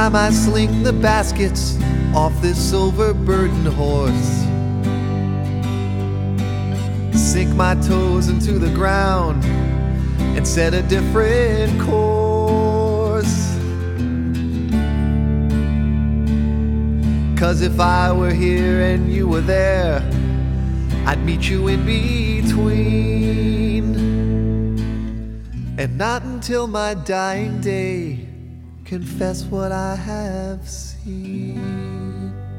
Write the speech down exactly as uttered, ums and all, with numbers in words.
I might sling the baskets off this silver burden horse, sink my toes into the ground and set a different course. 'Cause if I were here and you were there, I'd meet you in between. And not until my dying day confess what I have seen.